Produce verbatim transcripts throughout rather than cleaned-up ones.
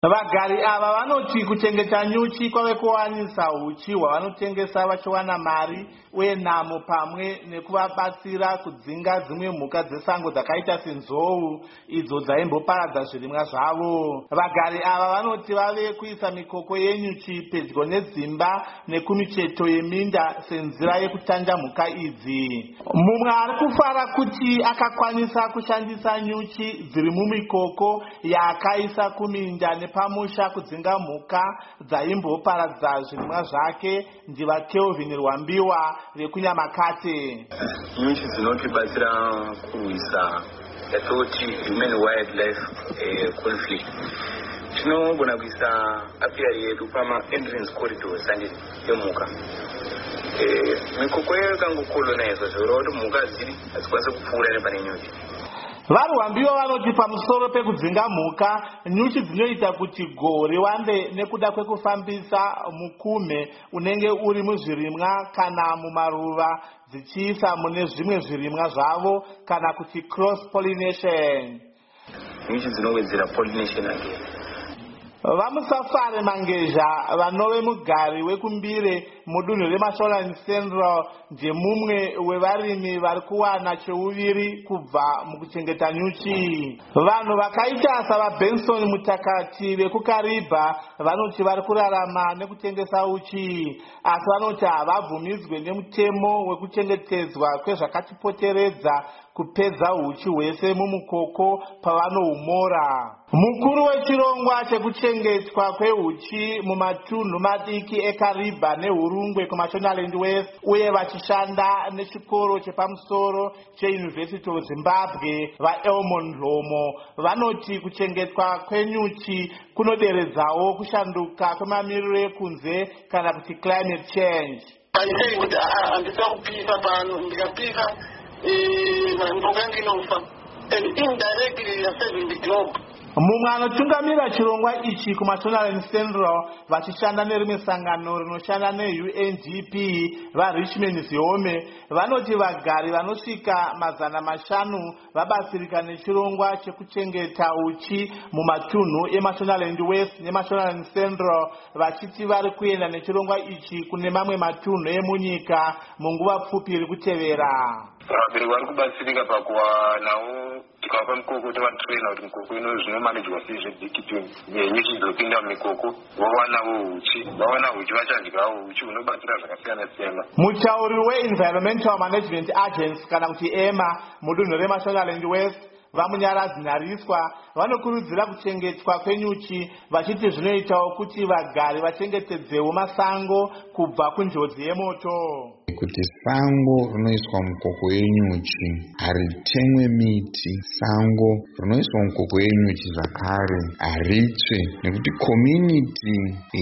Vagari ava vanoti kuchengeta nyuchi kwave kuwanisa huchi hwavanotengesa vachiwana mari uye nhamo pamwe nekuvabatsira kudzinga dzimwe mhuka dzesango dzakaita senzou idzo dzaimboparadza zvirimwa zvavo. Vagari ava vanoti vave kuisa mikoko yenyuchi pedyo nedzimba nekumicheto yeminda senzira yekutanja mhuka idzi. Mumwe ari kufara kuti akakwanisa kushandisa nyuchi dziri mumikoko yaakaisa kuminda nepamusha kudzinga mhuka dzaimboparadza zvirimwa zvake ndiva Kelvin Rwambiwa vekunyamakate. Nyuchi dzinotibatsira kurwisa yatoti human wildlife eh, conflict. Tinogona kuisa apiary yedu pama entrance corridors anje emhuka. Eh, mikoko yedu kangokolonaiza zvorova kuti mhuka dziri hadzikwanise kupfuura nepane nyuchi. Varwambiwa vanoti pamusoro pekudzinga mhuka, nyuchi dzinoita kuti go riwande nekuda kwekufambisa mukume unenge uri muzvirimwa kana mumaruva dzichiisa mune zvimwe zvirimwa zvavo kana kuti cross pollination. Nyuchi dzinowedzera pollination again. Vamusafare Mangezha vanove mugari wekumbire mudunhu reMashonaland Central ndemumwe wevarimi vari kuwana cheuviri kubva mukuchengeta nyuchi. Vanhu vakaita savaBenson Mutakati vekuKariba vanoti vari kurarama nekutengesa uchi, asi vanoti havabvumidzwe nemutemo wekuchengetedzwa kwezvakatipoteredza kupedza huchi hwese mumukoko pavanohumora. Mukuru wechirongwa chekuchengetwa kwehuchi mumatunhu madiki eKariba neHurungwe kuMashonaland West uye vachishanda nechikoro chepamusoro cheUniversity of Zimbabwe vaElmon Dlomo vanoti kuchengetwa kwenyuchi kunoderedzawo kushanduka kwemamiriro ekunze kana kuti climate change. Aisei kuti handisa kupisa pano ndikapisa mhuka inofa and indirectly you're saving the globe. Mumwe anotungamira chirongwa ichi kuMashonaland Central vachishanda nerimwe sangano rinoshanda neU N D P vaRichmond Ziome vanoti vagari vanosvika mazana mashanu vabatsirika nechirongwa chekuchengeta uchi mumatunhu eMashonaland West neMashonaland Central vachiti vari kuenda nechirongwa ichi kune mamwe matunhu emunyika munguva pfupi iri kutevera. Vagari vari kubatsirika pakuwanawo tikapa mikoko tovatraina kuti mikoko ino zvinomanejwa sei zvedhikiti nyuchi dzinopinda mumikoko vawanawo huchi vawana huchi vachandyawo huchi hunobatsira zvakasiyana siyana. Mutauri weEnvironmental Management Agency kana kuti EMA mudunhu reMashonaland West vamunyaradzi Nyariswa vanokurudzira kuchengetwa kwenyuchi vachiti zvinoitawo kuti vagari vachengetedzewo masango kubva kunjodzi yemoto. Kuti sango rinoiswa mukoko yenyuchi haritemwe miti, sango rinoiswa mukoko yenyuchi zvakare haritsve, nekuti community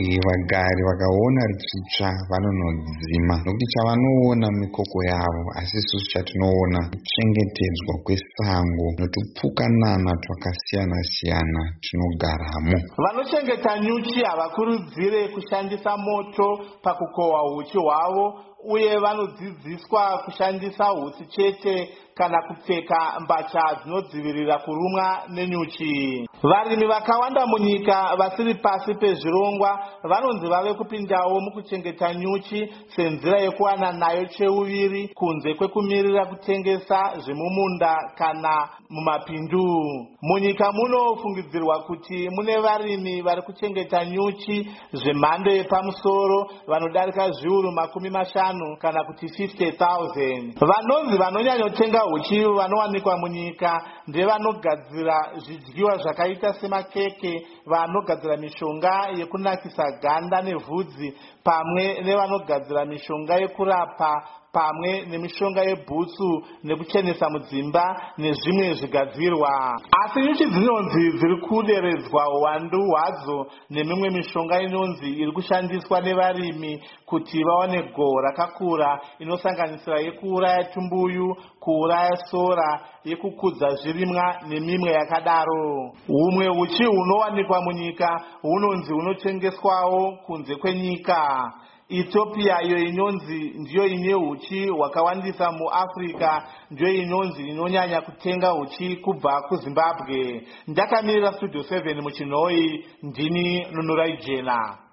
vagari vakaona richitsva vanonodzima, nokuti chavanoona mikoko yavo asi isusu chatinoona kuchengetedzwa kwesango notupukanana twakasiyana siyana tinogaramo. Vanochengeta nyuchi havakurudzire kushandisa moto pakukohwa huchi hwavo uye vanodzidziswa kushandisa hutsi chete kana kupfeka mbatya dzinodzivirira kurumwa nenyuchi. Varimi vakawanda munyika vasiri pasi pezvirongwa vanonzi vave kupindawo mukuchengeta nyuchi senzira yekuwana nayo cheuviri kunze kwekumirira kutengesa zvemumunda kana mumapindu. Munyika munofungidzirwa kuti mune varimi vari kuchengeta nyuchi zvemhando yepamusoro vanodarika zviuru makumi mashanu kana kuti fifty thousand. Vanonzi vanonyanyotenga huchi vanowanikwa munyika ndevanogadzira zvidyiwa zvakaita semakeke, vanogadzira mishonga yekunakisa ganda nevhudzi pamwe nevanogadzira mishonga yekurapa pamwe nemishonga yebhutsu nekuchenesa mudzimba nezvimwe zvigadzirwa. Asi nyuchi dzinonzi dziri kuderedzwa uwandu hwadzo nemimwe mishonga inonzi iri kushandiswa nevarimi kuti vaone go rakakura inosanganisira yekuuraya tumbuyu, kuuraya sora, yekukudza zvirimwa nemimwe yakadaro. Humwe huchi hunowanikwa munyika hunonzi hunotengeswawo kunze kwenyika. Ethiopia iyo inonzi ndiyo ine uchi hwakawandisa muAfrica, ndiyo inonzi inonyanya kutenga uchi kubva kuZimbabwe. Ndakamirira Studio seven muChinoi, ndini Nunurai Jena.